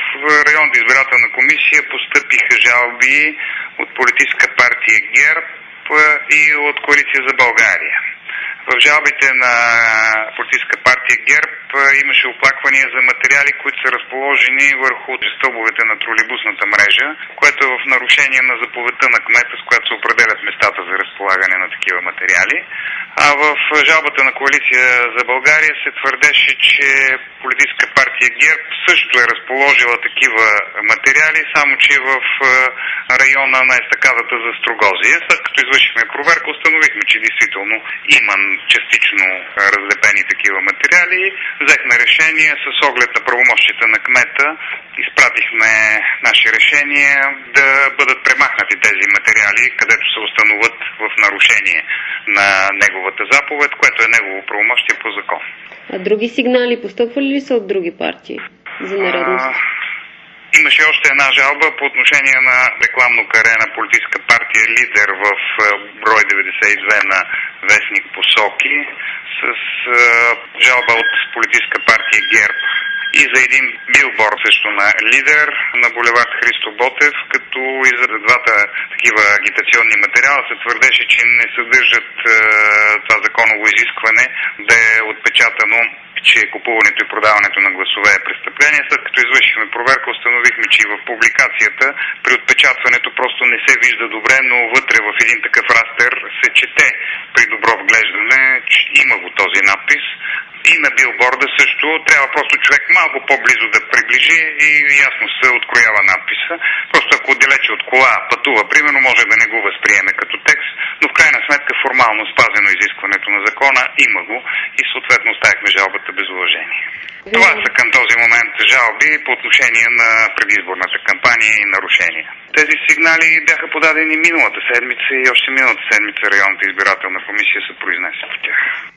районната избирателна комисия постъпиха жалби от политическа партия ГЕРБ и от Коалиция за България. В жалбите на политическа партия ГЕРБ имаше оплаквания за материали, които са разположени върху стълбовете на тролейбусната мрежа, което е в нарушение на заповедта на кмета, с която се определят местата за разполагане на такива материали. А в жалбата на Коалиция за България се твърдеше, че политическа партия ГЕРБ също е разположила такива материали, само че в района на естакадата за Строгозия. След като извършихме проверка, установихме, че действително има частично разлепени такива материали. Взехме решение с оглед на правомощите на кмета, изпратихме наши решения да бъдат премахнати тези материали, където се установят в нарушение на неговата заповед, което е негово правомощие по закон. А други сигнали постъпвали ли са от други партии за нередност? Имаше още една жалба по отношение на рекламно каре на политическа партия Лидер в брой 92 на вестник Посоки с жалба от политическа партия ГЕРБ и за един билборд също на Лидер на булевард Христо Ботев, като и за двата такива агитационни материала се твърдеше, че не съдържат това законово изискване да е отпечатано, че купуването и продаването на гласове е престъпление. След като извършихме проверка, установихме, че и в публикацията при отпечатването просто не се вижда добре, но вътре в един такъв растер се чете при добро вглеждане, че има го този надпис. И на билборда също трябва просто човек малко по-близо да приближи и ясно се откроява надписа. Просто ако отдалече от кола пътува, примерно, може да не го възприеме като текст, но в крайна сметка формално спазено изискването на закона, има го и съответно оставихме жалбата без уважение. Това са към този момент жалби по отношение на предизборната кампания и нарушения. Тези сигнали бяха подадени миналата седмица и още миналата седмица районната избирателна комисия се произнесе по тях.